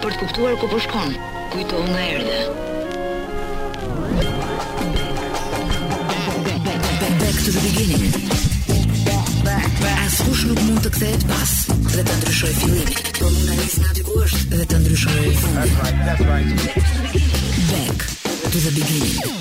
për të kuptuar ku po shkon. Kujto nga erdhe. Back to the beginning. Askush nuk mund të kthehet pas dhe të ndryshojë fillimin. Por mund ta nisë nga aty ku është dhe të ndryshojë fundin. That's right. Back to the beginning.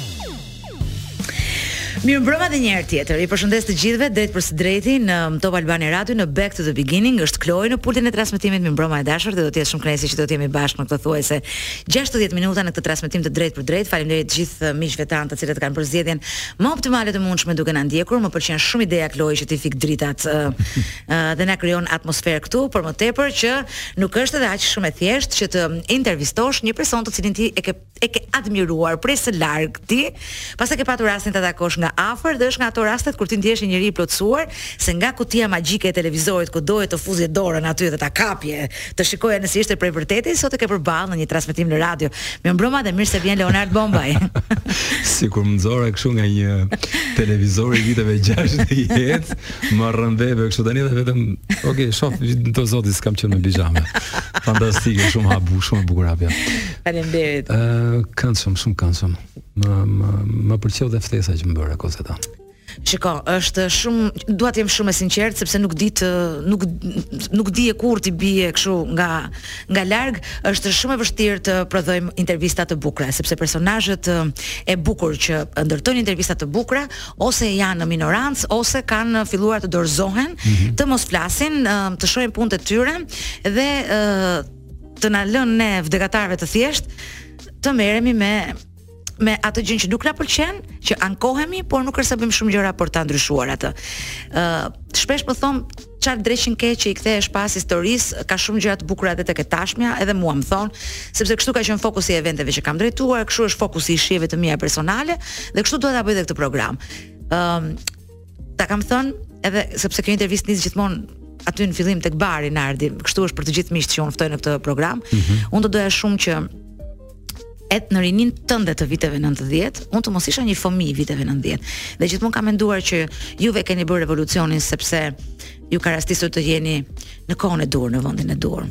Mirëmbrëma dhe një herë tjetër. I përshëndes të gjithëve drejt për së drejti në Top Albania Radio në Back to the Beginning. Është Kloj në pultin e transmetimit. Mirëmbrëma e dashur, dhe do të jetë shumë kënaqësi që do të jemi bashkë në këtë thuajse 60 minuta në këtë transmetim të drejtë për drejtë. Faleminderit të gjithë miqve tanë të cilët kanë përzgjedhjen më optimale të mundshme duke na ndjekur. Më pëlqen shumë ideja Kloj që ti fik dritat dhe na krijon atmosferë këtu, por më tepër që nuk është edhe aq shumë e thjeshtë që të intervistosh një person të cilin ti e ke admiruar prej së larg ti, pastaj ke patur rastin ta takosh nga afër dhe është nga ato rastet kur ti ndihesh një njerëz i plotësuar, se nga kutia magjike e televizorit ku dohet të fuzje dorën aty dhe ta kapje, të shikoje nëse ishte prej vërtetë, sot e ke përballë në një transmetim në radio. Mirëmbrëma dhe mirë se vjen Leonard Bombaj. Sikur më nxorë kështu nga një televizor i viteve 60, më rrëmbeve kështu tani dhe vetëm, okay, shoh të zotit s'kam qenë me pijama. Fantastike, shumë e bukur hapja. Faleminderit. Këndshëm, shumë këndshëm. Më pëlqeu dhe ftesa që më bëre Kozeta. Shiko, është shumë, dua të jem shumë e sinqert sepse nuk di e kur ti bie kështu nga larg, është shumë e vështirë të prodhojmë intervista të bukura, sepse personazhet e bukur që ndërtojnë intervista të bukura ose janë në minorancë ose kanë filluar të dorëzohen, të mos flasin, të shohin punët e tyre dhe të na lënë ne vdekatarëve të thjesht të merremi me atë gjë që nuk na pëlqen, që ankohemi, por nuk është se bëjmë shumë gjëra për ta ndryshuar atë. Shpesh më thon çfarë dreqin ke që i kthehesh pas historisë, ka shumë gjëra të bukura edhe tek e tashmja, edhe mua më thon, sepse kështu ka qenë fokusi i eventeve që kam drejtuar, kështu është fokusi i shijeve të mia personale dhe kështu dua ta bëj edhe këtë program. Ta kam thënë edhe sepse kjo intervistë nis gjithmonë aty në fillim tek bari Nardi, kështu është për të gjithë miqtë që unë ftoj në këtë program. Unë do doja shumë që në rinin tënde të viteve 90, unë të mos isha një fëmijë viteve 90. Dhe gjithmonë kam menduar që juve keni bërë revolucionin sepse ju ka rastisur të jeni në kohën e dur, në vendin e dur.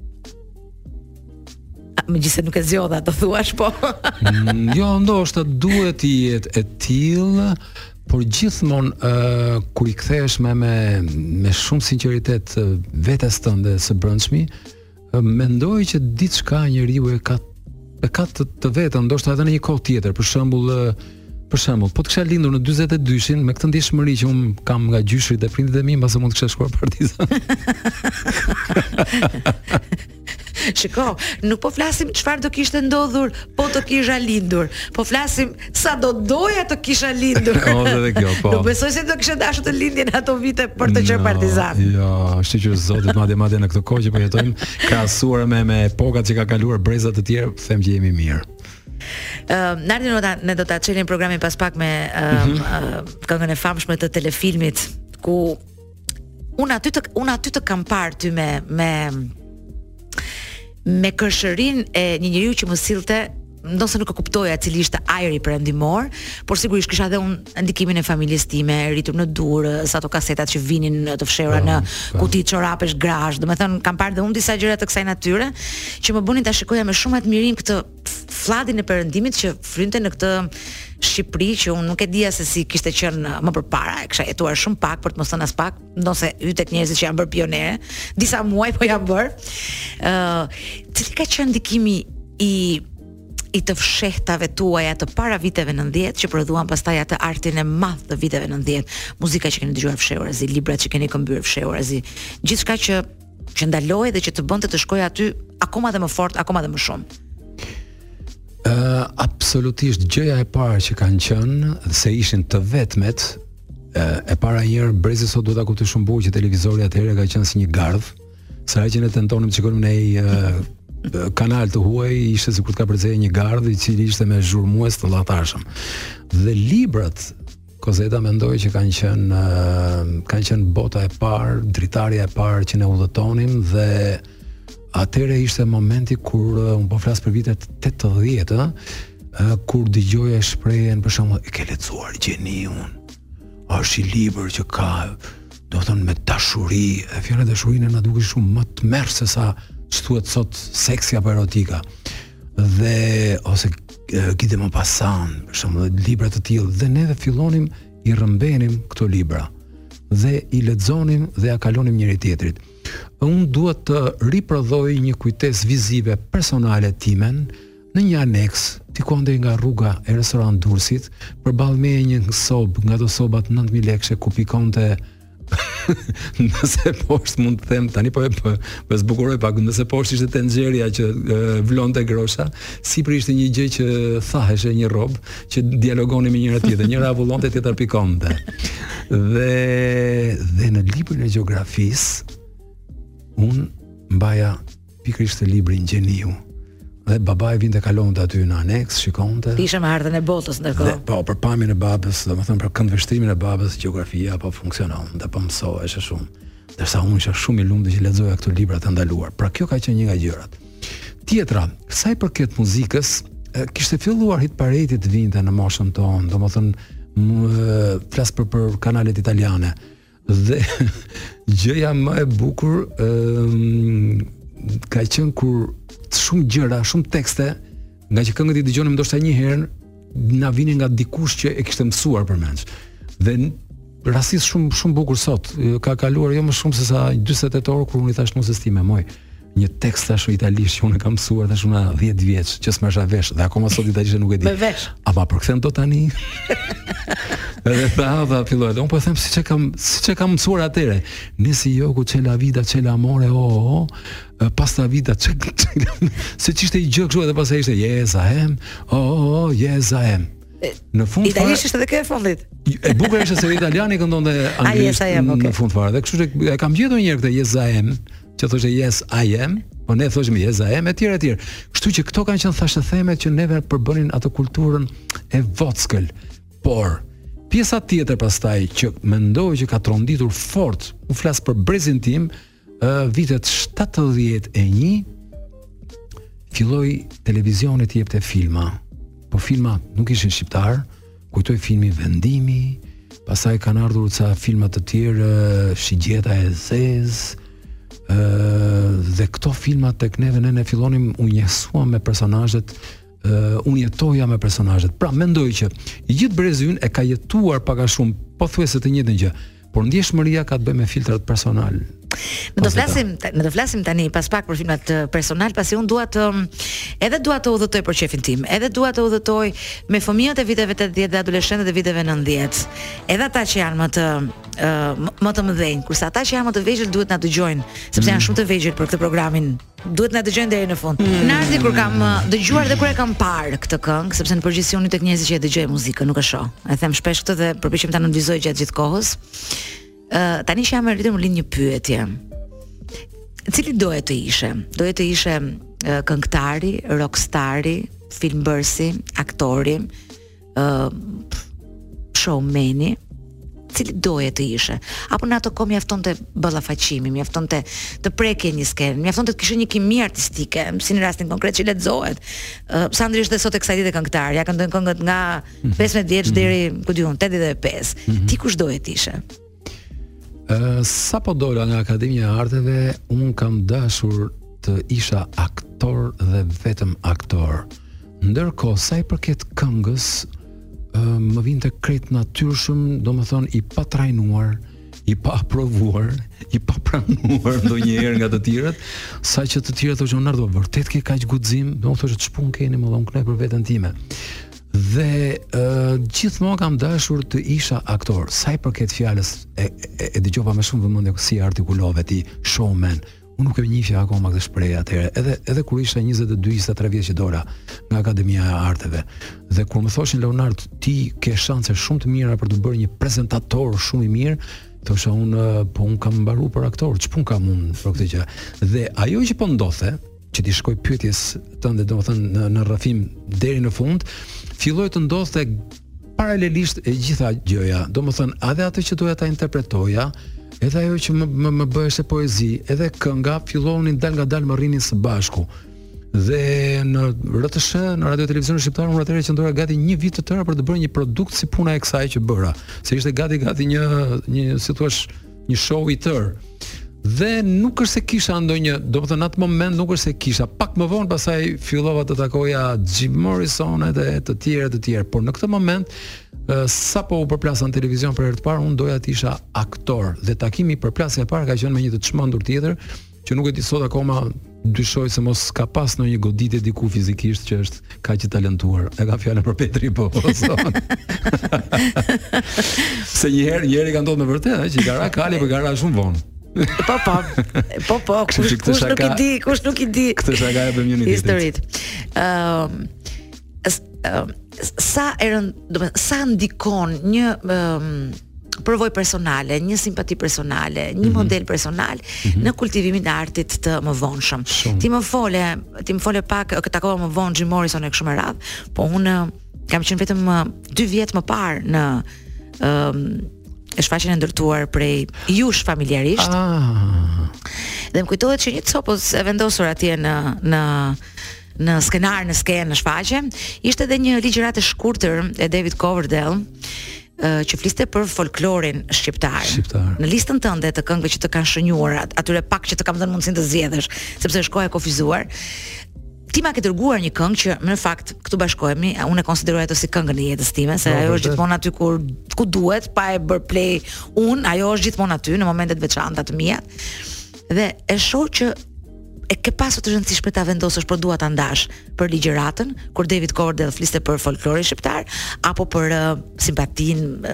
Megjithëse nuk e zgjodha të thuash, po. Jo, ndoshta duhet të jetë e tillë, por gjithmonë kur i kthehesh me shumë sinqeritet vetes tënde së brendshmi, mendoj që diçka njeriu e ka të vetën, ndoshta edhe në një kohë tjetër, për shembull, po të kisha lindur në 42-shin me këtë ndjeshmëri që un kam nga gjyshrit e prindit e mi, mbase mund të kisha shkuar Partizan. Shiko, nuk po flasim çfarë do kishte ndodhur po të kisha lindur, po flasim sa do doja të kisha lindur. Edhe kjo, po. Nuk besoj se do kisha dashur të lindjen ato vite për të qenë Partizan. Jo, shqyr zotit madje në këtë kohë që po jetojmë, krahasuar me epokat që ka kaluar brezat të tjerë, them që jemi mirë. Nardi, ne do ta çelim programin pas pak me këngën e famshme të telefilmit ku unë aty të kam parë ty me kërshërin e një njeriu që më sillte, ndoshta nuk e kuptoja cili ishte ajri perëndimor, por sigurisht kisha edhe unë ndikimin e familjes time, rritur në Durrë, ato kasetat që vinin të fshehura në kuti çorapesh grazh. Domethënë kam parë dhe unë disa gjëra të kësaj natyre që më bënin ta shikoja me shumë admirim këtë fllatin e perëndimit që frynte në këtë Shqipëri që unë nuk e dija se si kishte qenë më përpara, e kisha jetuar shumë pak, për të mos thënë as pak, ndonse hyj tek njerëzit që janë bërë pionere, disa muaj po janë bërë. Cili ka qenë ndikimi i të fshehtave tuaja të para viteve 90 që prodhuan pastaj atë artin e madh të viteve 90, muzika që keni dëgjuar fshehurazi, librat që keni këmbyer fshehurazi, gjithçka që ndaloi dhe që të bënte të shkojë aty akoma dhe më fort, akoma dhe më shumë. Absolutisht, gjëja e parë që kanë qenë se ishin të vetmet, e para njërë brezi sot do ta kuptoj shumë bukur që televizori atëherë ka qenë si një gardh, sa që ne tentonim të shikonim në kanal të huaj, ishte sikur të ka përcej një gardh i cili ishte me zhurmues të llatarshëm. Dhe librat Kozeta mendoj që kanë qenë bota e parë, dritarja e parë që ne udhëtonim dhe atëre ishte momenti kur un po flas për vitet 80, kur dëgjoja shprehjen për shembull, e ke lexuar Gjeniun? Është i libër që ka, do të thonë me dashuri, e fjala dashurinë na duket shumë më të merr se sa thuhet sot seksi apo erotika. Dhe ose Guy de Maupassant, për shembull, libra të tillë, dhe ne fillonim i rrëmbenim këto libra dhe i lexonim dhe ja kalonim njëri tjetrit. Unë duhet të riprodhoj një kujtesë vizive personale timen në një aneks, diku ndër nga rruga e restorant Durrësit, përballë me një sobë, nga ato sobat 9000 lekë ku pikonte nëse poshtë mund të them tani po zbukuroj pak, nëse poshtë ishte tenxheria që vlonte grosha, sipër ishte një gjë që thaheshe, një rrob që dialogonin me njëra tjetër, njëra avullonte, tjetra pikonte. Dhe në librin e gjeografisë unë mbaja pikërisht librin Gjeniu. Dhe babai vinte kalonte aty në aneks, shikonte. Isha me ardhen e botës ndërkohë. Po, për pamjen e babës, domethënë për këndvështrimin e babës, gjeografia po funksionon, dhe po mësohesh shumë. Ndërsa unë isha shumë i lumtur që lexoja këto libra të ndaluar. Pra kjo ka qenë një nga gjërat. Tjetra, sa i përket muzikës, kishte filluar hit parade të vinte në moshën tonë, domethënë flas për kanalet italiane. Dhe gjëja më e bukur ka qenë kur shumë gjëra, shumë tekste, nga që këngët i dëgjonim ndoshta një herë, na vinin nga dikush që e kishte mësuar përmendsh. Dhe rastisht shumë bukur sot, ka kaluar jo më shumë se sa 48 orë kur unë i thash nusës time, moj, një tekst tash italisht që unë kam mësuar tash unë 10 vjeç, që s'mërsha vesh, dhe akoma sot italisht nuk e di. Me vesh. Ama përkthem dot tani. Edhe tha filloi, unë po them siç e kam mësuar atëre. Nisi joku c'è la vita, c'è l'amore, pasta vita, se ç'ishte i gjë kështu edhe pastaj ishte yes I am, yes I am. Në fund italisht ishte edhe kjo e fundit. E bukur ishte se italiani këndonte anglisht në fund fare. Dhe kështu që e kam gjetur një herë këtë yes I am, që thoshte yes I am, po ne thoshim yes I am etj. Kështu që këto kanë qenë thashë themet që neve përbënin atë kulturën e vockël. Por pjesa tjetër pastaj që mendoj që ka tronditur fort, u flas për brezin tim, vitet 71 filloi televizioni të jepte filma. Po filma nuk ishin shqiptar, kujtoj filmi Vendimi, pastaj kanë ardhur ca filma të tjerë, Shigjeta e Zezë, dhe këto filma tek neve ne fillonim u njësuam me personazhet, unë jetoja me personazhet. Pra mendoj që i gjithë brezi ynë e ka jetuar pak a shumë pothuajse të njëjtën gjë, por ndjeshmëria ka të bëjë me filtrat personal. Ne do flasim tani pas pak për filmat personal, pasi unë dua të udhëtoj për shefin tim, edhe dua të udhëtoj me fëmijët e viteve 80 dhe adoleshentët e viteve 90. Edhe ata që janë më të mëdhenj, kurse ata që janë më të vegjël duhet na dëgjojnë, sepse janë shumë të vegjël për këtë programin. Duhet na dëgjojnë deri në fund. Në ardhi kur kam dëgjuar dhe kur e kam parë këtë këngë, sepse në përgjithësi unë tek njerëzit që e dëgjoj muzikën, nuk e shoh. E them shpesh këtë dhe përpiqem ta analizoj gjatë gjithë kohës. Tani që jam e rritur më lind një pyetje. Cili doje të ishe? Doje të ishe këngëtari, rockstari, filmbërsi, aktori, showmani? Cili doje të ishe? Apo në ato kohë mjaftonte ballafaqimi, mjaftonte të prekje një skenë, mjaftonte të kishe një kimi artistike, si në rastin konkret që lexohet. Sandri është dhe sot e kësaj dite këngëtar, ja këndojnë këngët nga 15 vjeç deri, ku diun, 85. Ti kush doje të ishe? Sa po dola nga Akademia e Arteve, unë kam dashur të isha aktor dhe vetëm aktor. Ndërkohë, sa i përket këngës, më vinte krejt natyrshëm, domethënë i pa trajnuar, i pa aprovuar, i pa pranuar ndonjëherë nga të tjerët, saqë të tjerët thoshën Nardo, vërtet ke kaq guxim? Do të thoshë ç'pun keni më dhon kënaq për veten time. Dhe gjithmonë kam dashur të isha aktor. Sa i përket fjalës e dëgjova me shumë vëmendje si artikulove ti, showman. Unë nuk e njihja akoma këtë shprehje atëherë, edhe kur isha 22-23 vjeç që dola nga Akademia e Arteve. Dhe kur më thoshin Leonard, ti ke shanse shumë të mira për të bërë një prezantator shumë i mirë, thosha unë, po unë kam mbaruar për aktor, ç'pun kam unë për këtë gjë. Dhe ajo që po ndodhte, që ti shkoj pyetjes tënde, domethënë në rrafim deri në fund, filloi të ndodhte paralelisht e gjitha gjëja. Domethënë, edhe atë që doja ta interpretoja, edhe ajo që më bëhej poezi, edhe kënga fillonin dal nga dal më rrinin së bashku. Dhe në RTS, në Radio Televizionin Shqiptar, unë atëherë qëndroja gati një vit të tërë për të bërë një produkt si puna e kësaj që bëra. Se ishte gati një si thua një show i tërë. Dhe nuk është se kisha ndonjë, domethënë atë moment nuk është se kisha. Pak më vonë pastaj fillova të takoja Jim Morrison dhe të tjerë, por në këtë moment sapo u përplasa në televizion për herë të parë, unë doja të isha aktor dhe takimi i përplasjes e parë ka qenë me një të çmendur tjetër, që nuk e di sot akoma, dyshoj se mos ka pas ndonjë goditje diku fizikisht që është kaq i talentuar. E ka fjalën për Petri po. Se një herë ka ndodhur me vërtet, që i ka ra kali, por ka ra shumë vonë. Po, kush nuk i di. Këtë shaka e bëm një ditë. Historit. Sa ndikon një përvojë personale, një simpati personale, një model personal në kultivimin e artit të mëvonshëm. Ti më fole pak, takova më vonë Jim Morrison e kështu me radhë, po unë kam qenë vetëm 2 vjet më parë në shfaqjen e ndërtuar prej jush familjarisht. Dhe më kujtohet që një copës e vendosur atje në skenar, në skenë, në shfaqje, ishte edhe një ligjërat e shkurtër e David Coverdale, që fliste për folklorin shqiptar. Në listën tënde të këngëve që të kanë shënjuar, atyre pak që të kam dhënë mundësinë të zgjedhësh, sepse është koha e kufizuar. Ti ma ke dërguar një këngë që në fakt këtu bashkohemi, unë e konsideroj ato si këngën e jetës time, se ajo është gjithmonë aty ku duhet, pa e bër play ajo është gjithmonë aty në momentet veçanta të mia. Dhe e shoh që e ke pasur të rëndësishme ta vendosësh, por dua ta ndash për ligjëratën kur David Coverdale fliste për folklorin shqiptar apo për simpatinë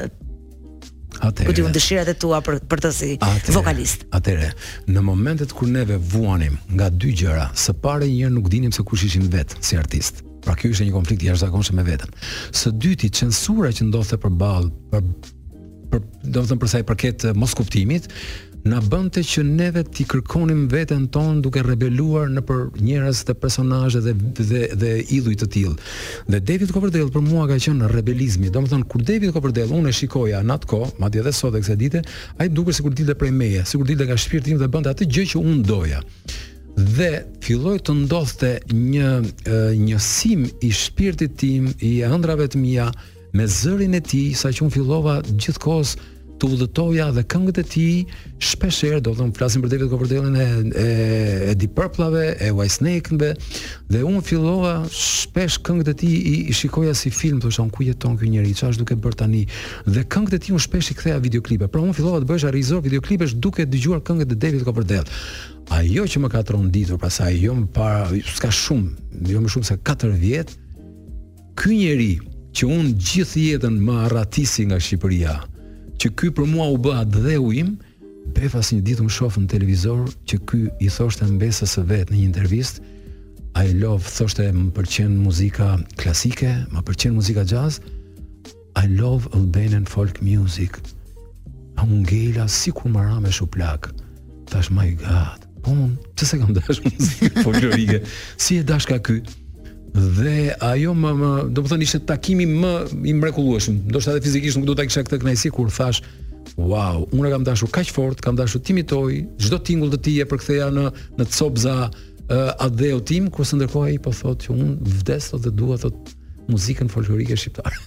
ku ti dëshirat e tua për të si vokalist. Atëre, në momentet kur neve vuanim nga 2 gjëra, së pari një nuk dinim se kush ishim vetë si artist. Pra kjo ishte një konflikt i jashtëzakonshëm me veten. Së dyti, censura që ndodhte përballë, domethënë për sa i përket mos kuptimit, na bënte që neve t'i kërkonim veten tonë duke rebeluar në për njerëz dhe personazhe dhe idhuj të tillë. Dhe David Coverdale për mua ka qenë rebelizmi. Domethënë kur David Coverdale unë e shikoja në atë kohë, madje edhe sot e kësaj dite, ai duket sikur dilte prej meje, sikur dilte nga shpirti im dhe bënte atë gjë që unë doja. Dhe filloi të ndodhte një njësim i shpirtit tim, i ëndrave të mia me zërin e tij, saqë unë fillova gjithkohës të udhëtoja dhe këngët e tij shpeshherë, do të them flasim për David Coverdale-in e Deep Purple-ave, e Whitesnake-ve, dhe unë fillova shpesh këngët e tij i shikoja si film, thosha ku jeton ky njeri, çfarë është duke bërë tani. Dhe këngët e tij unë shpesh i ktheja videoklipe. Pra unë fillova të bëhesha regjisor videoklipesh duke dëgjuar këngët e David Coverdale. Ajo që më ka tronditur, pastaj jo më para, s'ka shumë, jo më shumë se 4 vjet, ky njeri që unë gjithë jetën më arratisi nga Shqipëria, që ky për mua u bë dheu im, befas një ditë më shoh në televizor që ky i thoshte mbesës së vet në një intervistë, I love, thoshte më pëlqen muzika klasike, më pëlqen muzika jazz, I love Albanian folk music. A unë ngela sikur më ra me shuplak. Thash my god, po unë pse kam dash muzikë folklorike? Si e dash ka ky? Dhe ajo do të thënë ishte takimi më i mrekullueshëm. Ndoshta edhe fizikisht nuk do ta kisha këtë kënaqësi kur thash, wow, unë kam dashur kaq fort, kam dashur të imitoj çdo tingull të tij e përktheja në copza adheu tim, kurse ndërkohë ai po thotë që unë vdes dhe dua muzikën folklorike shqiptare.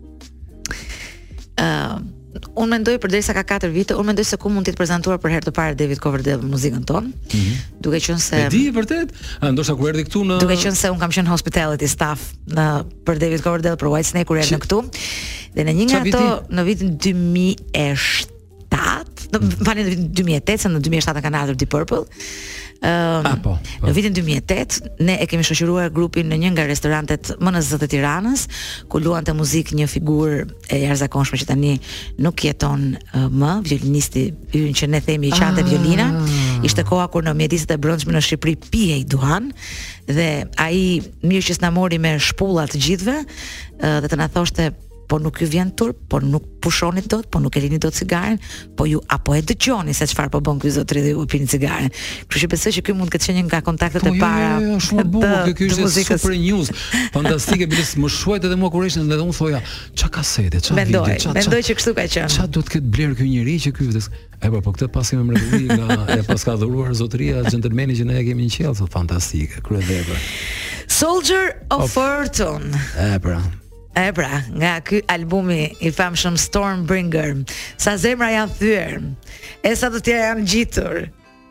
Unë mendoj përderisa ka 4 vite, unë mendoj se ku mund të prezantuar për herë të parë David Coverdale muzikën tonë. Duke qenë se e di vërtet, ndoshta kur erdhi këtu duke qenë se unë kam qenë hospitality staff për David Coverdale për Whitesnake kur erdhi këtu. Dhe në një nga ato në vitin 2007, në vitin 2008, se në 2007 kanë ardhur Deep Purple. Në vitin 2008 ne e kemi shoqëruar grupin në një nga restorantet më në zë të Tiranës, ku luante muzikë një figurë e jashtëzakonshme që tani nuk jeton më, violinisti ynë që ne themi i qante violina. Ishte koha kur në mjediset e brendshme në Shqipëri pihej duhan dhe ai mirë që s'na mori me shpulla të gjithëve dhe të na thoshte po nuk ju vjen turp, po nuk pushoni dot, po nuk e lini dot cigaren, po ju apo e dëgjoni se çfarë po bën ky zotëri dhe ju pini cigaren. Kështu që besoj që ky mund të ketë qenë një nga kontaktet e para. Po shumë bukur, ky është super news. Fantastike, biles më shuajt edhe mua kur ishin dhe unë thoja, ç'a kasete, ç'a video, mendoj që kështu ka qenë. Ç'a do të ketë bler ky njerëz që ky vdes. Po këtë pasi më mrekulli nga e paska dhuruar zotëria gentlemani që ne e kemi në qiell, thotë fantastike, kryevepër. Soldier of Fortune. Pra, nga ky albumi i famshëm Stormbringer, sa zemra janë thyer, e sa të tjera janë gjitur,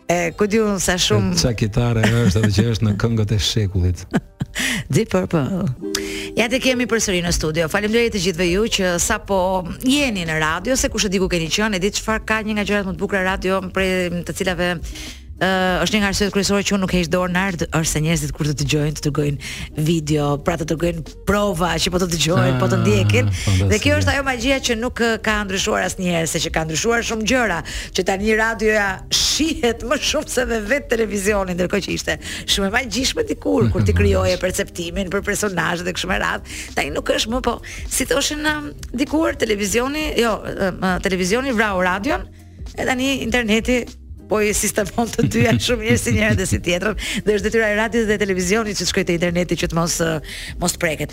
ku diun sa shumë Qa kitare është edhe që është në këngët e shekullit. Deep Purple. Ja të kemi përsëri në studio. Faleminderit të gjithëve ju që sapo jeni në radio, se kush e di ku keni qenë, e di çfarë ka një nga gjërat më të bukura radio, për të cilave është një nga arsyet kryesore që unë nuk heq dorë nard, është se njerëzit kur të dëgjojnë, të dërgojnë video, pra të dërgojnë prova që po të dëgjojnë, po të ndjekin. Dhe kjo është ajo magjia që nuk ka ndryshuar asnjëherë, se që ka ndryshuar shumë gjëra, që tani radioja shihet më shumë se vetë televizioni, ndërkohë që ishte shumë e magjishme dikur kur ti krijoje perceptimin për personazhet dhe kështu me radhë. Tani nuk është më, po si thoshin dikur televizioni vrau radion, e tani interneti po i sistemon të dyja shumë mirë si njëra dhe si tjetrën, dhe është detyra e radios dhe televizionit që të shkojë te interneti që të mos preket.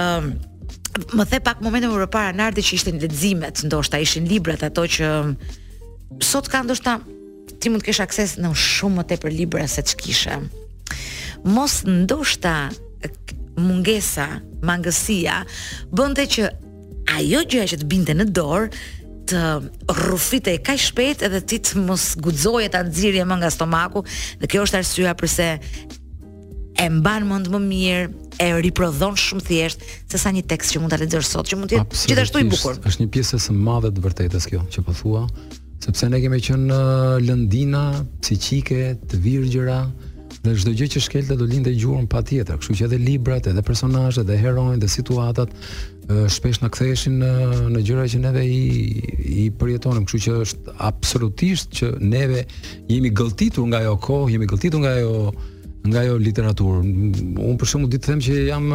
Më the pak momentin më përpara Nardi që ishte leximet, ndoshta ishin librat ato që sot ka ndoshta ti mund të kesh akses në shumë më tepër libra se ç'kishe. Mos ndoshta mungesa, mangësia bënte që ajo gjë që të binte në dorë të rrufitej kaq shpejt edhe ti të mos guxoje ta nxirje më nga stomaku, dhe kjo është arsyeja pse e mban mend më mirë, e riprodhon shumë thjesht se sa një tekst që mund ta lexosh sot, që mund të jetë gjithashtu i bukur. Është një pjesë e madhe të vërtetës kjo që po thua, sepse ne kemi qenë lëndina psiqike të virgjëra, dhe çdo gjë që shkelte do lindej gjurmë patjetër, kështu që edhe librat, edhe personazhet, edhe heronjtë, edhe situatat shpesh na ktheheshin në gjëra që neve i përjetonim, kështu që është absolutisht që neve jemi gëlltitur nga ajo kohë, jemi gëlltitur nga ajo literaturë. Unë për shembull di të them që jam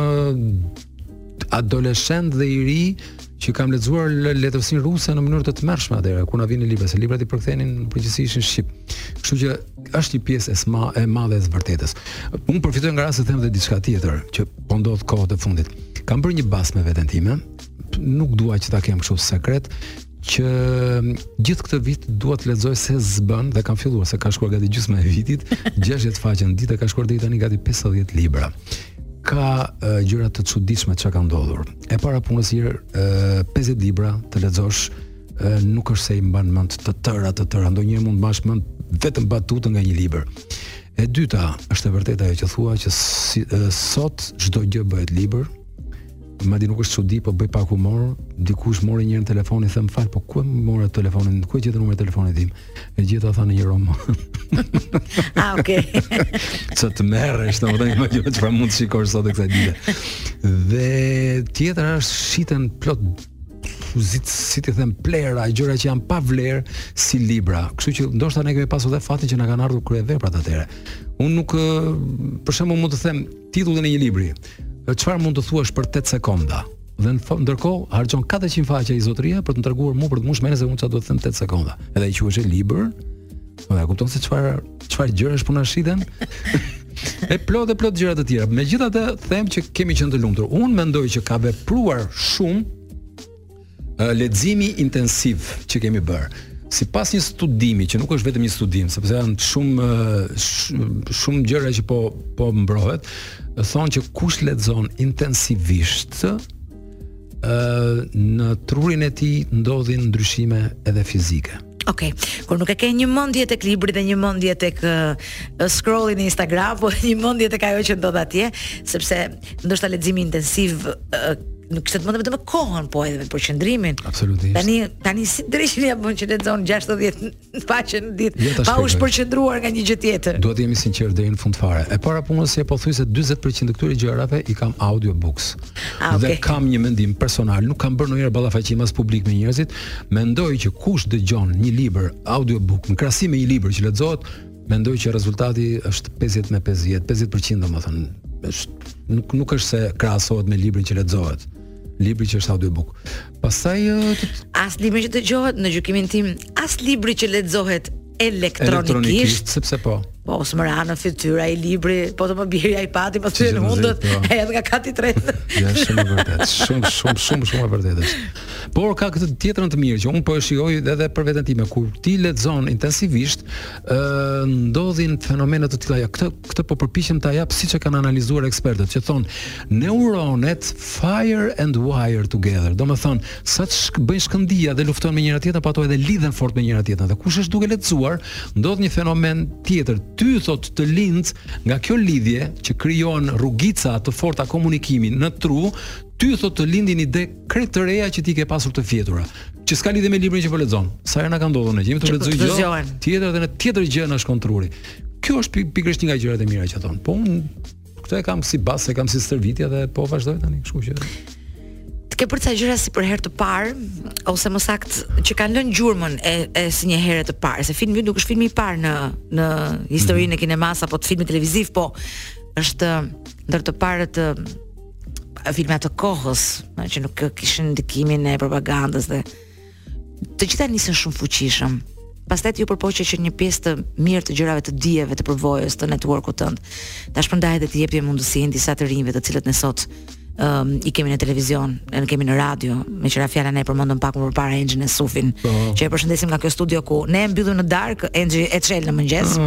adoleshent dhe i ri që kam lexuar letërsinë ruse në mënyrë të tmerrshme atëherë kur na vinin libra, se librat i përkthenin në përgjithësi ishin shqip. Kështu që është një pjesë e madhe e vërtetës. Unë përfitoj nga rasti të them edhe diçka tjetër që po ndodh kohët e fundit. Kam bërë një bas me veten time, nuk dua që ta kem kështu sekret, që gjithë këtë vit dua të lexoj se s'bën, dhe kam filluar se ka shkuar gati gjysma e vitit, 60 faqe në ditë, ka shkuar deri tani gati 50 libra. Ka gjëra të çuditshme që ka ndodhur. E para punës hier 50 libra të lexosh nuk është se i mban mend të tëra, ndonjëherë mund të mbash mend vetëm batutën nga një libër. E dyta, është e vërtetë ajo që thua që sot çdo gjë bëhet libër. Madje nuk është çudi, po bëj pak humor. Dikush mori një herë telefonin, them fal, po ku e morë telefonin? Ku e gjetën numrin e telefonit tim? E gjeta tha në një roman. Okay. Sa të merresh, domethënë më duhet çfarë mund të shikosh sot kësaj dite. Dhe tjetra është shiten plot si të them plera, gjëra që janë pa vlerë si libra. Kështu që ndoshta ne kemi pasur edhe fatin që na kanë ardhur kryeveprat atëherë. Unë nuk, për shembull, mund të them titullin e një libri. Çfarë mund të thuash për 8 sekonda? Dhe ndërkohë harxhon 400 faqe i zotëria për të treguar mua për të mbushur se unë çfarë do të them 8 sekonda. Edhe ai quhet libër. Po ja kupton se çfarë gjërash po na shiten? E plot gjëra të tjera. Megjithatë them që kemi qenë të lumtur. Unë mendoj që ka vepruar shumë leximi intensiv që kemi bërë. Sipas një studimi që nuk është vetëm një studim, sepse janë shumë gjëra që po mbrohet, thonë që kush lexon intensivisht në trurin e tij ndodhin ndryshime edhe fizike. Okej, kur nuk e ke një mendje tek libri dhe një mendje tek scrolli në Instagram, po një mendje tek ajo që ndodh atje, sepse ndoshta leximi intensiv nuk kishte të bënte me kohën, po edhe me përqendrimin. Absolutisht. Tani si drejtini ja bën që lexon 60 faqe në ditë, pa u shpërqendruar nga një gjë tjetër. Duhet të jemi sinqert deri në fund fare. E para punës se po thuj se 40% të këtyre gjërave i kam audiobooks. Dhe kam një mendim personal, nuk kam bërë ndonjëherë ballafaqim as publik me njerëzit, mendoj që kush dëgjon një libër audiobook në krahasim me një libër që lexohet, mendoj që rezultati është 50% domethënë. Nuk është se krahasohet me librin që lexohet. Libri që është audiobook. Pastaj as libri që dëgjohet, në gjykimin tim, as libri që lexohet elektronikisht, sepse po. Po, së më ra në fytyra i libri, po të më biri iPadi, më thyen hundët, edhe nga kati i tretë. Ja, shumë e vërtet, shumë e vërtet është. Por ka këtë tjetrën të mirë që unë po e shijoj edhe për veten time, kur ti lexon intensivisht, ndodhin fenomene të tilla. Këtë po përpiqem ta jap siç e kanë analizuar ekspertët, që thonë neuronet fire and wire together. Domethënë, sa bëjnë shkëndija dhe luftojnë me njëra tjetrën, po ato edhe lidhen fort me njëra tjetrën. Dhe kush është duke lexuar, ndodh një fenomen tjetër. Ty thot të lind nga kjo lidhje që krijon rrugica të forta komunikimi në tru, ty thot të lindin ide krejt të reja që ti ke pasur të fjetura, që s'ka lidhje me librin që po lexon. Sa herë na ka ndodhur ne që jemi të lexojmë gjë tjetër dhe në tjetër gjë na shkon truri. Kjo është pikërisht një nga gjërat e mira që thon. Po unë këtë e kam si bazë, e kam si stërvitje dhe po vazhdoj tani, kështu që ke për ca gjëra si për herë të parë, ose më saktë që kanë lënë gjurmën e si një herë të parë, se filmi nuk është filmi i parë në historinë e kinemas apo të filmit televiziv, po është ndër të parët filma të kohës, që nuk kishin ndikimin e propagandës dhe të gjitha nisën shumë fuqishëm. Pastaj ju përpoqe që një pjesë të mirë të gjërave të dijeve të përvojës të networkut tënd ta shpërndajë dhe të jepje mundësinë disa të rinjve të cilët ne sot i kemi në televizion, ne kemi në radio, me qëra fjala ne përmendëm pak më përpara Engjin e Sufin, që e përshëndesim nga kjo studio ku ne e mbyllim në darkë, Engji e çel në mëngjes.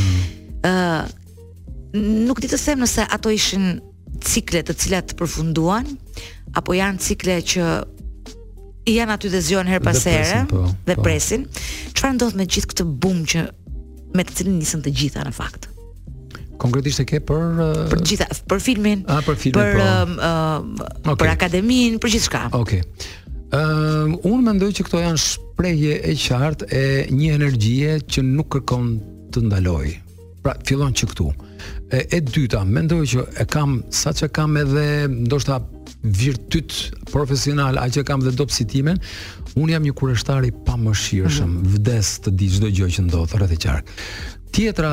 Nuk di të them nëse ato ishin cikle të cilat përfunduan apo janë cikle që janë aty dhe zgjohen her pas here dhe presin. Çfarë ndodh me gjithë këtë boom që me të cilin nisën të gjitha në fakt? Konkretisht e ke për gjitha, për filmin, për akademinë, për gjithçka. Okej. Unë mendoj që këto janë shprehje e qartë e një energjie që nuk kërkon të ndaloj. Pra, fillon që këtu. E dyta, mendoj që e kam, sa që kam edhe ndoshta virtyt profesional, aq që kam dhe dobësitimin, unë jam një kurështar i pamëshirshëm, vdes të di çdo gjë që ndodh rreth e qark. Tjetra,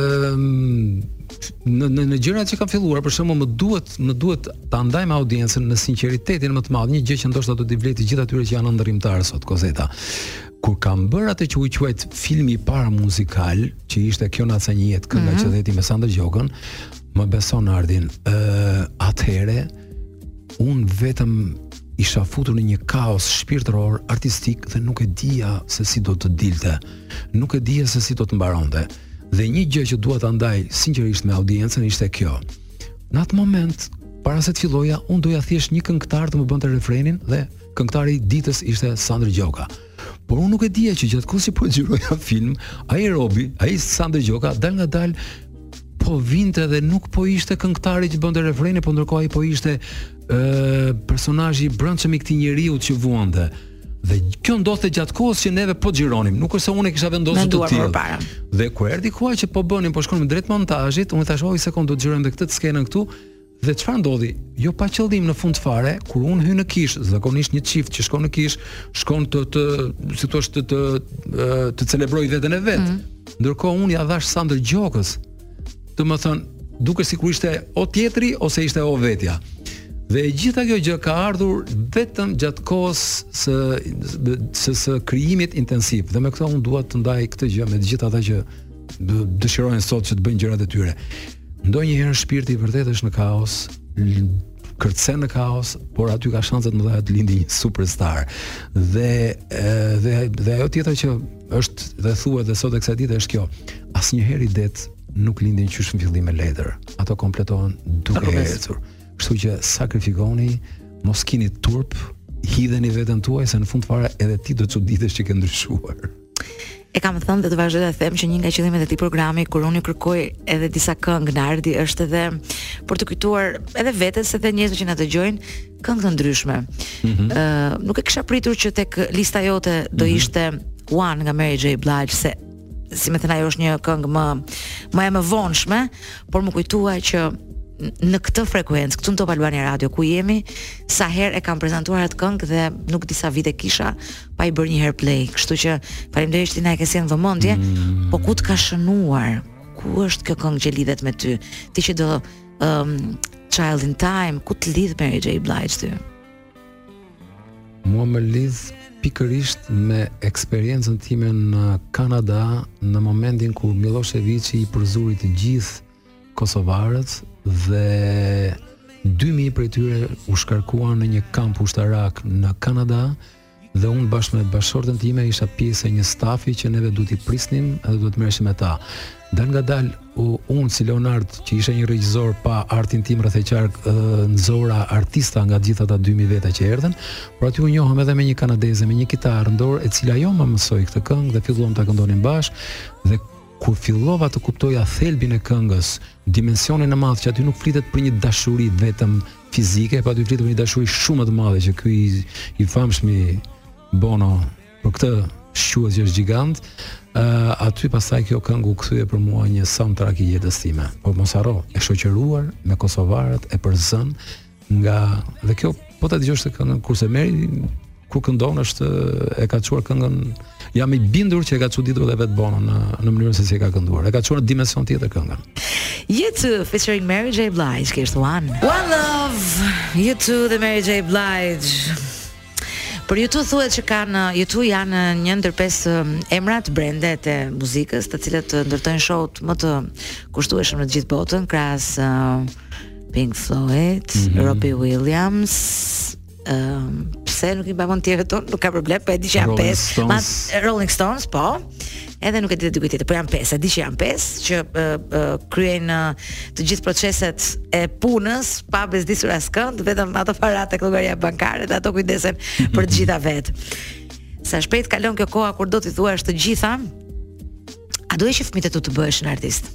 në gjërat që kam filluar, për shembull, më duhet ta ndaj me audiencën në sinqeritetin më të madh, një gjë që ndoshta do t'i vlej të gjithë atyre që janë ndërrimtarë sot, Kozeta. Kur kam bërë atë që u quajt filmi i parë muzikal, që ishte Kjo naca një jetë, kënga që dheti me Sandër Gjokën, më beson Ardin, atëhere unë vetëm isha futur në një kaos shpirtëror, artistik, dhe nuk e dija se si do të dilte. Nuk e dija se si do të mbaronte. Dhe një gjë që dua ta ndaj sinqerisht me audiencën ishte kjo. Në atë moment, para se të filloja, unë doja thjesht një këngëtar të më bënte refrenin dhe këngëtari i ditës ishte Sandër Gjoka. Por unë nuk e dija që gjatë kohës që po xhiroja film, ai Robi, ai Sandër Gjoka dal nga dal po vinte dhe nuk po ishte këngëtari që bënte refrenin, po ndërkohë ai po ishte personazhi i brendshëm i këtij njeriu që vuante. Dhe kjo ndodhte gjatë kohës që neve po xhironim, nuk është se unë e kisha vendosur të tillë. Dhe kur erdhi koha që po bënim, po shkonim drejt montazhit, unë thash, "Oj, sekond, do të xhirojmë këtë skenën këtu." Dhe çfarë ndodhi? Jo pa qëllim në fund fare, kur unë hy në kish, zakonisht një çift që shkon në kish, shkon si thua të celebroj veten e vet. Ndërkohë unë ja dhash Sandër Gjokës. Domethënë, duke sikur ishte o tjetri ose ishte o vetja. Dhe e gjitha kjo gjë ka ardhur vetëm gjatë kohës së krijimit intensiv. Dhe me këtë unë dua të ndaj këtë gjë me të gjithë ata që dëshirojnë sot që të bëjnë gjërat e tyre. Ndonjëherë shpirti i vërtet është në kaos, kërcen në kaos, por aty ka shanset më dha të lindi një superstar. Dhe ajo tjetër që është dhe thuhet dhe sot e kësaj dite është kjo. Asnjëherë idet nuk lindin qysh në fillim me letër. Ato kompletohen duke ecur. Kështu që sakrifikoni, mos keni turp, hidheni veten tuaj se në fund fare edhe ti do të çuditesh që ke ndryshuar. E kam thënë dhe të vazhdoj të them që një nga qëllimet e këtij programi kur unë kërkoj edhe disa këngë në Ardi është edhe për të kujtuar edhe vetes edhe njerëzve që na dëgjojnë këngë të ndryshme. Nuk e kisha pritur që tek lista jote do ishte One nga Mary J. Blige, se si më thënë ajo është një këngë më e vonshme, por më kujtua që në këtë frekuencë, këtu në Top Albania Radio ku jemi, sa herë e kam prezantuar atë këngë dhe nuk disa vite kisha pa i bërë një herë play. Kështu që faleminderit që na e ke sjellë në vëmendje, po ku të ka shënuar? Ku është kjo këngë që lidhet me ty? Ti që do Child in Time, ku të lidh Mary J. Blige ty? Mua më lidh pikërisht me eksperiencën time në Kanada në momentin kur Miloševići i përzuri të gjithë kosovarët dhe 2000 prej tyre u shkarkuan në një kamp ushtarak në Kanada dhe unë bashkë me bashkëshortën time isha pjesë e një stafi që neve duhet i prisnim edhe duhet merreshim me ta. Dal nga dal unë si Leonard që isha një regjisor pa artin tim rreth e qark nxora artista nga gjithë ata 2000 veta që erdhen, por aty u njohëm edhe me një kanadeze me një kitarë në dorë e cila jo më mësoi këtë këngë dhe filluam ta këndonim bashkë dhe kur fillova të kuptoja thelbin e këngës, dimensionin e madh që aty nuk flitet për një dashuri vetëm fizike, pa aty flitet për një dashuri shumë të madhe që ky i famshmi Bono për këtë shquhet që është gjigant, aty pastaj kjo këngë u kthye për mua një soundtrack i jetës time. Po mos harro, e shoqëruar me kosovarët, e përzën nga dhe kjo po ta dëgjosh të këngën kurse merri kur këndon është e ka çuar këngën. Jam i bindur që e ka çuditur edhe vet Bono në mënyrën se si e ka kënduar. E ka çuar në dimension tjetër këngën. U2 featuring Mary J. Blige, here's the one. One Love, U2 dhe Mary J. Blige. Për U2 thuhet që U2 janë një ndër 5 emrat brandet e muzikës, të cilët ndërtojnë show-t më të kushtueshëm në të gjithë botën, krahas Pink Floyd, Robbie Williams, pse nuk i bëjmë tjerë tonë, nuk ka problem, po e di që janë 5. Rolling Stones, po. Edhe nuk e di të dikujt tjetër, po janë 5, e di që janë 5 që kryejnë të gjithë proceset e punës pa bezdisur askënd, vetëm ato parat tek llogaria bankare dhe ato kujdesen për të gjitha vet. Sa shpejt kalon kjo koha kur do t'i thuash të gjitha, a do e që fëmijët e tu të bëhesh në artist?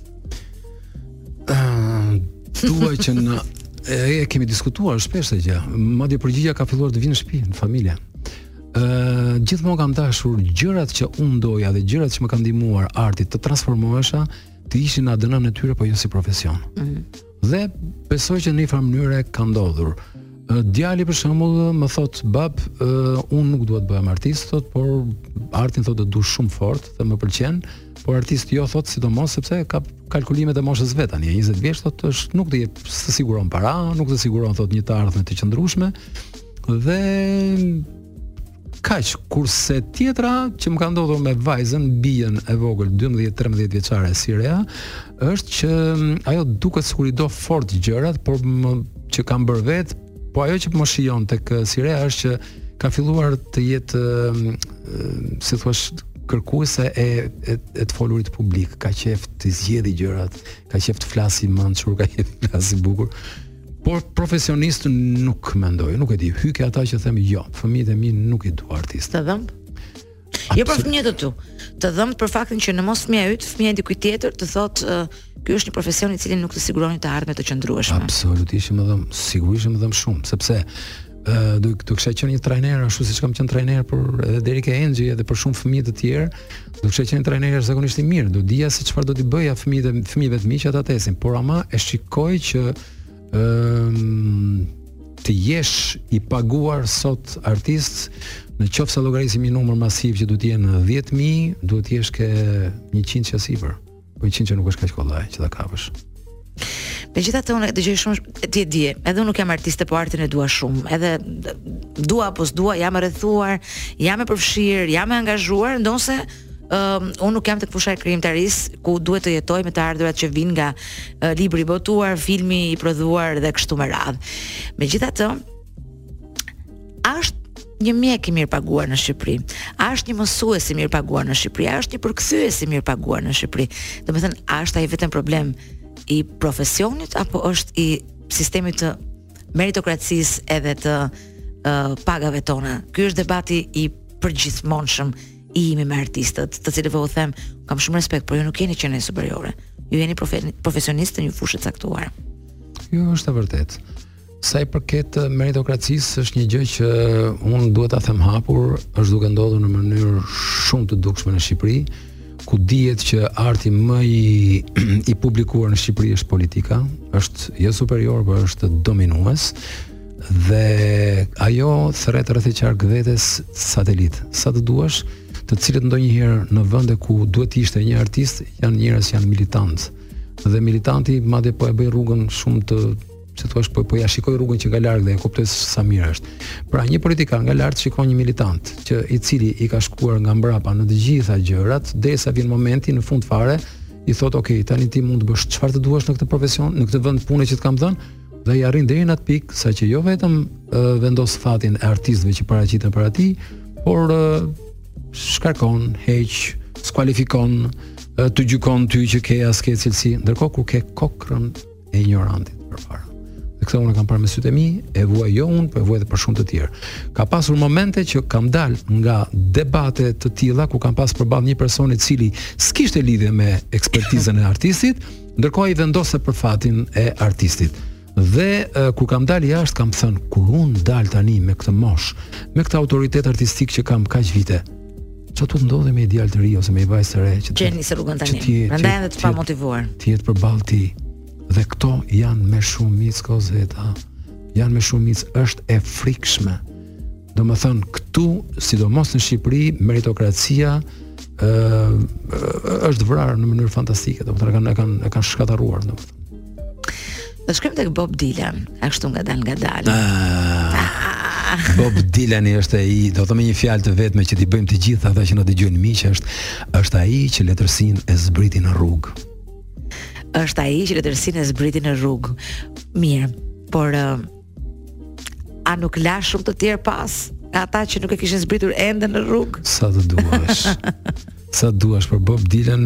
Duaj që e kemi diskutuar shpesh këtë gjë. Madje përgjigjja ka filluar të vinë në shtëpi, në familje. Gjithmonë kam dashur gjërat që unë doja dhe gjërat që më kanë ndihmuar artit të transformohesha të ishin në ADN-n e tyre, po jo si profesion. Dhe besoj që në një farë mënyrë ka ndodhur. Djali për shembull më thot bab, unë nuk dua të bëhem artist, thot, por artin thot e du shumë fort dhe më pëlqen, por artist jo thot sidomos sepse ka kalkulimet e moshës vet tani, 20 vjeç thot është nuk të jep të siguron para, nuk të siguron thot një të ardhme të qëndrueshme dhe kaq, kurse tjetra që më ka ndodhur me vajzën, bijën e vogël 12-13 vjeçare Sirea, është që ajo duket sikur i do fort gjërat, por që kam bërë vet, po ajo që më shijon tek Sirea është që ka filluar të jetë si thua kërkuese e të folurit publik, ka qef të zgjedhë gjërat, ka qef të flasi mençur, ka qef të flasi bukur. Por profesionist nuk mendoj, nuk e di. Hyke ata që them jo, fëmijët e mi nuk i dua artist. Të dhëmb? Jo për fëmijët e tu. Të dhëmb për faktin që në mos fëmia yt, fëmia e dikujt tjetër të thotë ky është një profesion i cili nuk të siguron të ardhme të qëndrueshme. Absolutisht më dhëm, sigurisht më dhëm shumë, sepse do kisha qenë një trajner ashtu siç kam qenë trajner për edhe Derek Engji edhe për shumë fëmijë të tjerë, do kisha qenë trajner zakonisht i mirë, do dija se çfarë do t'i bëja fëmijëve të mi që ata tesin, por ama e shikoj që të jesh i paguar sot artist, në qoftë se llogarisim një numër masiv që duhet të jenë 10.000, duhet të jesh ke 100 që sipër. Po 100 që nuk është kaq kollaj që ta kapësh. Megjithatë unë dëgjoj shumë ti e di, edhe unë nuk jam artiste, po artin e dua shumë. Edhe dua apo s'dua, jam e rrethuar, jam e përfshirë, jam e angazhuar, ndonse unë nuk jam tek fusha e krijimtarisë ku duhet të jetoj me të ardhurat që vijnë nga libri i botuar, filmi i prodhuar dhe kështu me radhë. Megjithatë, është një mjek i mirë paguar në Shqipëri, është një mësues i mirë paguar në Shqipëri, është një përkthyes i mirë paguar në Shqipëri. Domethënë, është ai vetëm problem i profesionit apo është i sistemit të meritokracisë edhe të pagave tona? Ky është debati i përgjithmonshëm i jemi me artistët, të cilëve u them, kam shumë respekt, por ju nuk jeni qenie superiore. Ju jeni profesionistë në një fushë të caktuar. Jo, është e vërtet. Sa i përket meritokracisë, është një gjë që unë duhet ta them hapur, është duke ndodhur në mënyrë shumë të dukshme në Shqipëri, ku dihet që arti më i publikuar në Shqipëri është politika, është jo superior, por është dominues. Dhe ajo thret rreth e qark vetes satelit. Sa të duash, të cilët ndonjëherë në vende ku duhet të ishte një artist, janë njerëz janë militant. Dhe militanti madje po e bëj rrugën shumë të që thua po ja shikoj rrugën që nga larg dhe e kuptoj se sa mirë është. Pra një politikan nga lart shikon një militant që i cili i ka shkuar nga mbrapa në të gjitha gjërat, derisa vjen momenti në fund fare i thot ok, tani ti mund të bësh çfarë të duash në këtë profesion, në këtë vend pune që të kam dhënë, dhe i arrin deri në atë pikë saqë jo vetëm vendos fatin e artistëve që paraqiten para tij, por shkarkon, heq, skualifikon, të gjykon ty që ke as ke cilësi, ndërkohë kur ke kokrën e ignorantit përpara. Dhe këtë unë kam parë me sytë e mi, e vuaj jo unë, po e vuaj edhe për shumë të tjerë. Ka pasur momente që kam dalë nga debate të tilla ku kam pas përballë një person i cili s'kishte lidhje me ekspertizën e artistit, ndërkohë i vendose për fatin e artistit. Dhe kur kam dalë jashtë kam thënë kur unë dal tani me këtë moshë, me këtë autoritet artistik që kam kaq vite, çfarë do të ndodhi me djalë të ri ose me vajzë të re që gjeni se rrugën tani. Prandaj edhe të pamotivuar. Ti jetë përballë ti. Dhe këto janë me shumicë kozeta. Janë me shumicë, është e frikshme. Domethënë këtu, sidomos në Shqipëri, meritokracia është vrarë në mënyrë fantastike, domethënë e kanë shkatërruar domethënë. Do shkojmë tek Bob Dylan, ashtu ngadal. Bob Dylan është ai, do të them një fjalë të vetme që t'i bëjmë të gjithë ata që na dëgjojnë miq, është ai që letërsinë e zbriti në rrugë. Është ai që letërsinë e zbriti në rrugë. Mirë, por a nuk la shumë të tjerë pas? Ata që nuk e kishin zbritur ende në rrugë? Sa të duash. Sa duash për Bob Dylan,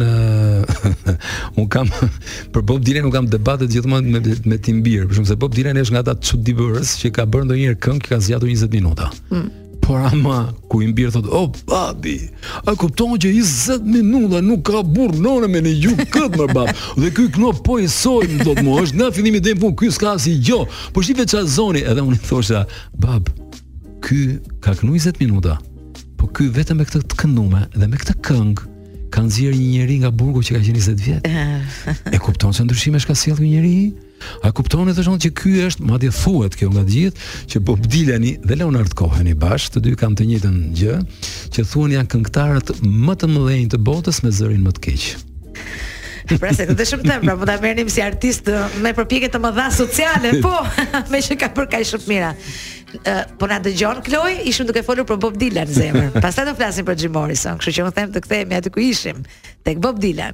për Bob Dylan kam debatet gjithmonë me Timbir, për shkak se Bob Dylan është nga ata çuditëbërës që ka bërë ndonjëherë këngë që ka zgjatur 20 minuta. Por ama ku i mbir thot, "O babi, a kupton që 20 minuta nuk ka burr nëna me në gjuk kët më bab." Dhe ky knop po i soi, më thot, "Mo, është në fillimi deri në fund, ky s'ka si gjë." Po shive çfarë zoni, edhe unë i thosha, "Bab, ky ka kënu 20 minuta." Po ky vetëm me këtë të këndume dhe me këtë këngë ka nxjerrë një njeri nga burgu që ka qenë 20 vjet. E kupton se ndryshimesh ka sjellë ky njeri? A kupton edhe që ky është, madje thuhet kjo nga të gjithë, që Bob Dylani dhe Leonard Coheni bashkë, të dy kanë të njëjtën gjë, që thuhen janë këngëtarët më të mëdhenj të botës me zërin më të keq. Pra se këtë shumë them, pra po ta merrnim si artist me përpjekje të mëdha sociale, po, me që ka bërë kaq shumë mira. Po na dëgjon Kloj, ishim duke folur për Bob Dylan zemër. Pastaj do flasim për Jim Morrison, kështu që unë them të kthehemi aty ku ishim, tek Bob Dylan.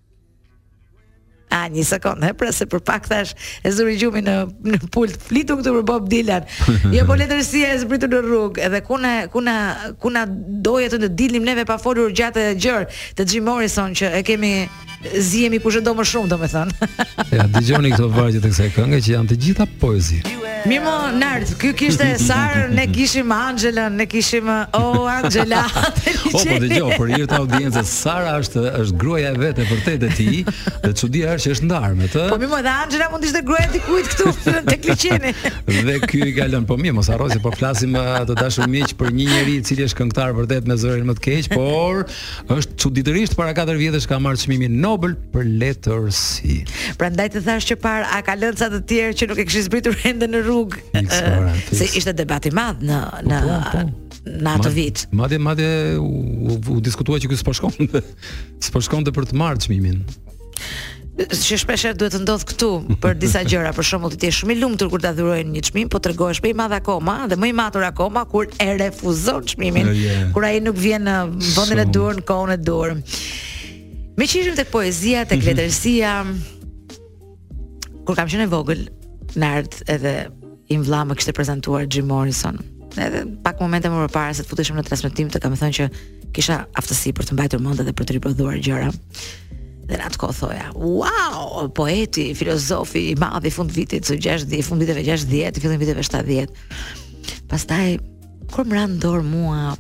Një sekondë, pra se për pak thash e zuri gjumi në pult, flitu këtu për Bob Dylan. Jo, po letërsia e zbritur në rrugë, edhe kuna doje të dilnim neve pa folur gjatë e gjërë të Jim Morrison që e kemi zihemi kush e do më shumë, domethënë. Ja, dëgjoni këto vargje të kësaj këngë që janë të gjitha poezi. Mirë mo, Nart, ky kishte Sar, ne kishim Angelën, ne kishim Angela. Po dëgjoj, për hir të audiencës, Sara është gruaja e vet e vërtetë e tij, dhe çudia është që është ndarë me të. Po mirë mo, edhe Angela mund të ishte gruaja e dikujt këtu tek liçeni. Dhe ky i ka lënë, po mirë, mos harroj se po flasim të dashur miq për një njerëz i cili është këngëtar vërtet me zërin më të keq, por është çuditërisht para 4 vjetësh ka marrë çmimin Nobel për letërsi. Prandaj të thash që par a ka lënë sa të tjerë që nuk e kishin zbritur ende në rrugë. Se ishte debat i madh në atë vit. Madje u diskutua që ky s'po shkonte për të marrë çmimin. Që shpesh duhet të ndodh këtu për disa gjëra, për shembull ti je shumë i lumtur kur ta dhurojnë një çmim, po tregohesh më i madh akoma dhe më i matur akoma kur e refuzon çmimin, kur ai nuk vjen në vendin e dur, në kohën e dur. Me që ishim tek poezia, tek letërsia, kur kam qenë e vogël, Nart edhe im vlla më kishte prezantuar Jim Morrison. Edhe pak momente më përpara se të futeshim në transmetim të kam thënë që kisha aftësi për të mbajtur mend edhe për të riprodhuar gjëra. Dhe në atë kohë thoja, wow, poeti, filozofi i madh i fund vitit së 60, fund viteve 60, fillim viteve 70. Pastaj kur më ran dorë mua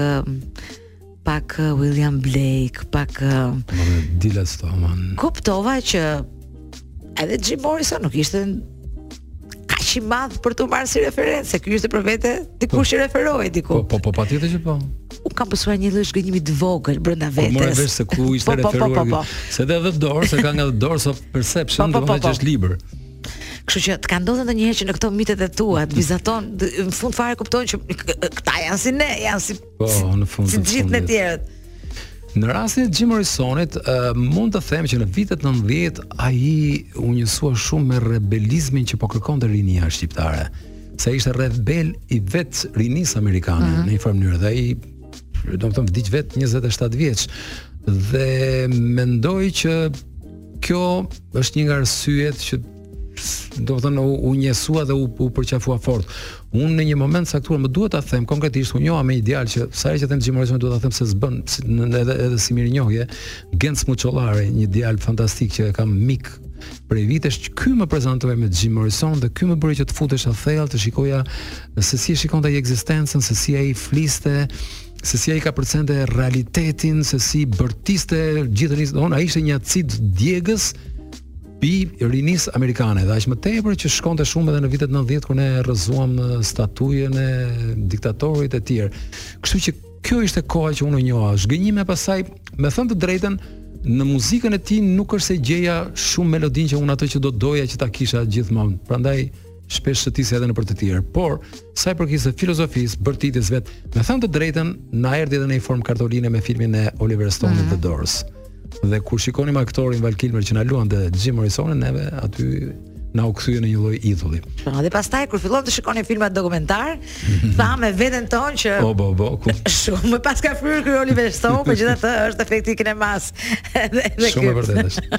pak William Blake, pak Dylan Stoneman. Kuptova që edhe Jim Morrison nuk ishte kaq i madh për të marrë si referencë, ky ishte për vete dikush që referohej diku. Po patjetër që po. U kam pësuar një lloj zhgënjimi të vogël brenda vetes. Po morë vesh se ku ishte referuar. Se edhe dorë, se ka nga the doors of perception, domethënë që është libër. Kështu që të ka ndodhur ndonjëherë që në këto mitet e tua të vizaton, në fund fare kupton që këta janë si ne, janë si po, në fund. Si të gjithë ne tjerët. Në rastin e Jim Morrisonit, mund të them që në vitet 90 ai u njësua shumë me rebelizmin që po kërkonte rinia shqiptare. Sa ishte rebel i vet rinisë amerikane në një farë mënyrë dhe ai domethënë vdiq vet 27 vjeç dhe mendoj që kjo është një nga arsyet që domethënë u njësua dhe u përqafua fort. Unë në një moment saktuar më duhet ta them konkretisht, unë njoha me ideal që sa herë që them Jim Morrison duhet ta them se s'bën edhe si mirënjohje, Genc Muçollari, një djalë fantastik që e kam mik prej vitesh, që ky më prezantoi me Jim Morrison dhe ky më bëri që të futesh thellë, të shikoja se si e shikonte ai ekzistencën, se si ai fliste, se si ai ka përcente realitetin, se si bërtiste gjithë ai ishte një acid djegës i rinisë amerikane dhe aq më tepër që shkonte shumë edhe në vitet 90 kur ne rrëzuam statujën e diktatorit e tjerë. Kështu që kjo ishte koha që unë njoha. Zhgënjime pasaj, me thënë të drejtën, në muzikën e tij nuk është se gjeja shumë melodinë që unë ato që do doja që ta kisha gjithmonë. Prandaj shpesh shëtisja edhe në për të tjerë. Por sa i përket filozofisë, bërtitjes vet, me thënë të drejtën, na erdhi edhe në një formë kartoline me filmin e Oliver Stone The Doors. Dhe kur shikonim aktorin Val Kilmer që na luante Jim Morrisonin, neve aty na u kthye në një lloj idhulli. Dhe pastaj kur fillon të shikonin filmat dokumentar, tha me veten tonë që shumë më pas ka fryrë ky Oliver Stone, megjithatë është efekti i kinemas. Shumë e vërtetë është.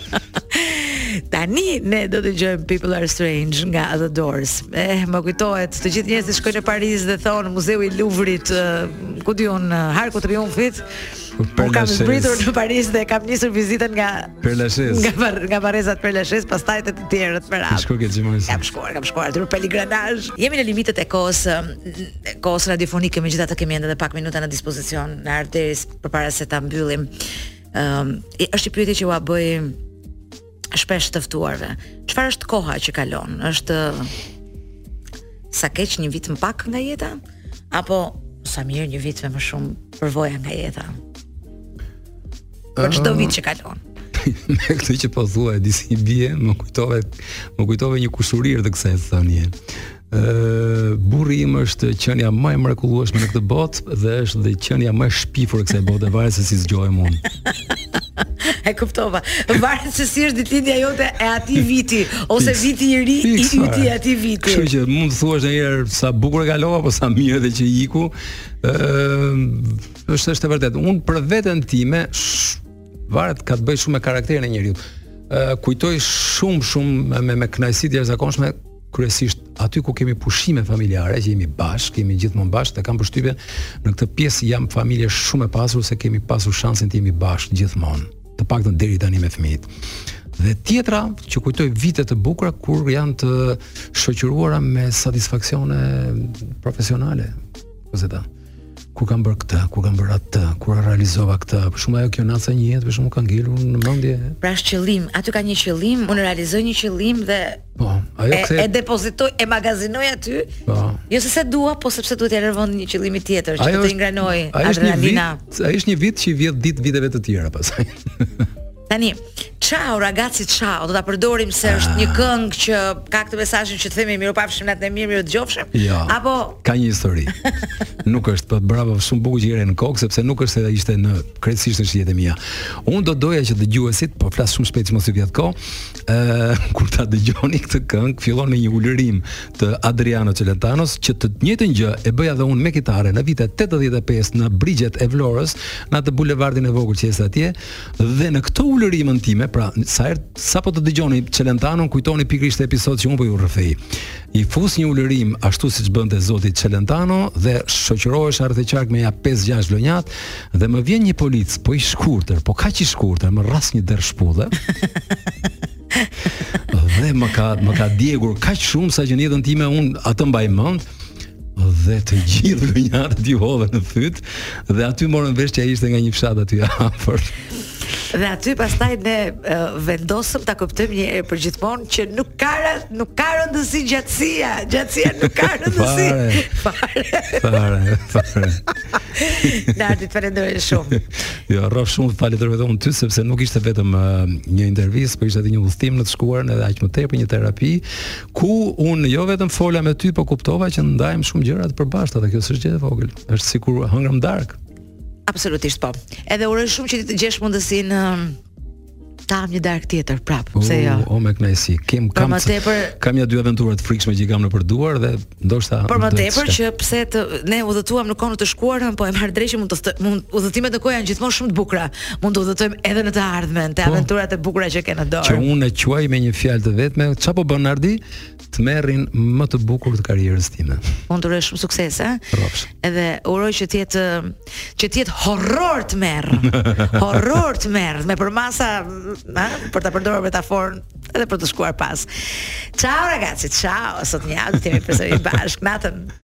Tani ne do të dëgjojmë People Are Strange nga The Doors. Më kujtohet të gjithë njerëzit shkojnë në Paris dhe thonë Muzeu i Louvrit, ku diun, Arku i Triumfit. Unë kam zbritur në Paris dhe kam nisur vizitën nga nga Varrezat Père Lachaise, pastaj të tjerët për radhë. Kam shkuar tur peligranazh. Jemi në limitet e kohës radiofonike, megjithatë kemi ende pak minuta në dispozicion në Arteris përpara se ta mbyllim. Është një pyetje që ua bëj shpesh të ftuarve. Çfarë është koha që kalon? Është sa keq një vit më pak nga jeta apo sa mirë një vit me më shumë përvoja nga jeta? Për çdo vit që kalon. Me këtë që po thua e disi bie, më kujtove një kushurir të kësaj thënie. Burri im është qenia më e mrekullueshme në këtë botë dhe është dhe qenia më e shpifur e kësaj bote, varet se si zgjohem unë. E kuptova. Varet se si është ditëlindja jote e atij viti ose viti i ri i atij viti. Kështu që mund të thuash ndonjëherë sa bukur e kalova apo sa mirë edhe që iku. Është e vërtetë. Unë për veten time varet ka të bëjë shumë me karakterin e njeriu. Kujtoj shumë me kënaqësi të jashtëzakonshme, kryesisht aty ku kemi pushime familjare, që jemi bashkë, kemi gjithmonë bashkë, dhe kam përshtypjen në këtë pjesë jam familje shumë e pasur se kemi pasur shansin të jemi bashkë gjithmonë, të paktën deri tani me fëmijët. Dhe tjetra që kujtoj vite të bukura kur janë të shoqëruara me satisfaksione profesionale, ose ku kam bërë këtë, ku kam bërë atë, kur realizova këtë, për shumë ajo kjo naca një jetë, për shumë ka ngelur në mendje. Pra është qëllim, aty ka një qëllim, unë realizoj një qëllim dhe e depozitoj, e magazinoj aty. Jo se dua, po sepse duhet të rrevon një qëllimi tjetër, që të ingranoj adrenalina. Ai është një vit që i vjet ditë viteve të tjera pastaj. Tani, ciao ragazzi, ciao, do ta përdorim se është një këngë që ka këtë mesazhin që themi miropafshim natë e mirë, mirë dëgjofshim. Apo ka një histori. Nuk është, po bravo, shumë bukur që jere në kokë, sepse nuk është se ishte në krejtësisht në jetën mia. Unë do doja që dëgjuesit, po flas shumë shpejt mos i vjet kohë, kur ta dëgjoni këtë këngë, fillon me një ulërim të Adriano Celentanos, që të njëjtën gjë e bëja edhe unë me kitare në vitet 85 në brigjet e Vlorës, në atë bulevardin e vogël që është atje, dhe në këtë ulërimën time, pra sa po të dëgjoni Celentanon, kujtoni pikërisht episod që unë po ju rrëfej. I fus një ulërim ashtu siç bënte zoti Celentano dhe shoqërohesh ardhe qark me ja 5-6 lonjat dhe më vjen një polic, po i shkurtër, po kaq i shkurtër, më rras një derë shpudhe. Dhe më ka djegur kaq shumë sa që në jetën time unë atë mbaj mend. Dhe të gjithë lonjatët i hodhen në fyt dhe aty morën vesh që ai ishte nga një fshat aty afër. Dhe aty pastaj ne vendosëm ta kuptojmë një herë për gjithmonë që nuk ka rëndësi gjatësia nuk ka rëndësi. Fare. Nardi, të falenderoj shumë. Jo, rrof shumë falenderoj unë ty sepse nuk ishte vetëm një intervistë, por ishte edhe një udhtim në të shkuarën edhe aq më tepër një terapi ku unë jo vetëm fola me ty, po kuptova që ndajmë shumë gjëra të përbashkëta dhe kjo s'është gjë e vogël. Është sikur hëngrëm darkë. Absolutisht po. Edhe uroj shumë që ti të gjesh mundësinë ta am një dark tjetër prap, pse jo? O me kënaqësi. Kam ja dy aventura të frikshme që i kam nëpër duar dhe ndoshta por më tepër që pse ne udhëtuam në kohën të shkuarën, po e marr drejtë mund udhëtimet e kohë janë gjithmonë shumë të bukura. Mund të udhëtojmë edhe në të ardhmen, te aventurat e bukura që kanë në dorë. Që unë e quaj me një fjalë të vetme, çapo bën Ardi? Të merrin më të bukur të karrierës time. Unë të uroj shumë sukses, edhe uroj që të jetë horror të merr. Horror të merr me përmasa, për ta përdorur metaforën edhe për të shkuar pas. Ciao ragazzi, ciao. Sot një javë të jemi përsëri bashkë natën.